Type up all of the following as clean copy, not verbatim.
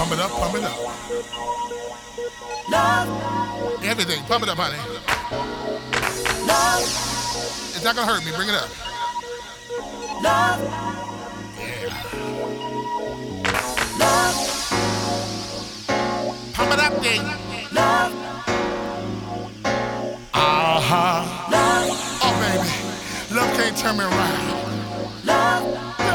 Pump it up, pump it up. Love. Everything, pump it up, honey. Love. It's not gonna hurt me, bring it up. Love. Yeah. Love. Pump it up, Dave. Love. Uh-huh. Love. Oh, baby. Love can't turn me around. Love.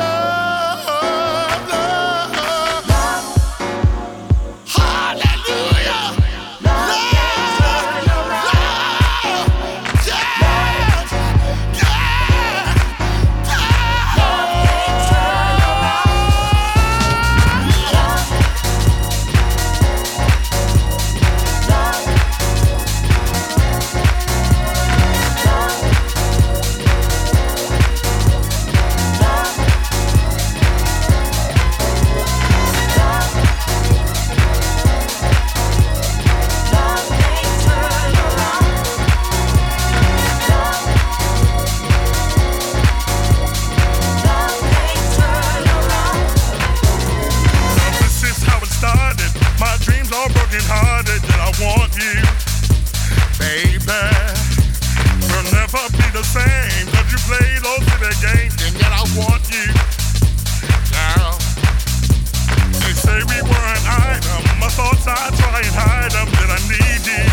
Hearted that I want you, baby. We'll never be the same, cause you play those silly games, and yet I want you, girl. They say we were an item, my thoughts I try and hide them, that I need you.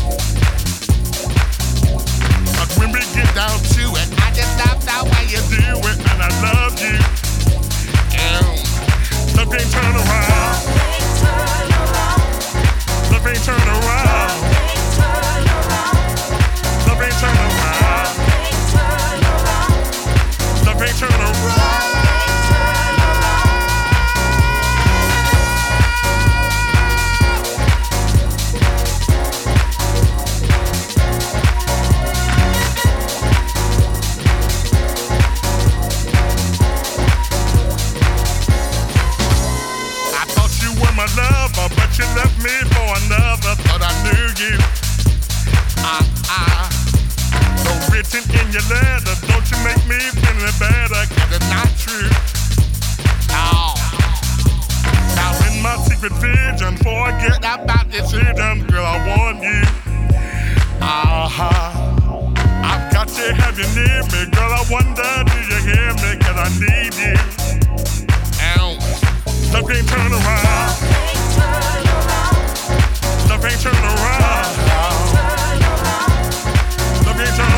But when we get down to it, I just love the way you do it, and I love you. Love can't turn around. Love ain't turn around. Love ain't turn around. Love ain't turn around. I thought you were my lover, but you left me for another. Thought I knew you. So written in your letter, don't you make me feel any better, cause it's not true. No. Now in my secret vision, forget about decisions, girl, I want you. I've got to have you near me, girl, I wonder, do you hear me, cause I need you. Love can't turn around. Love ain't turn around. Love ain't turn around.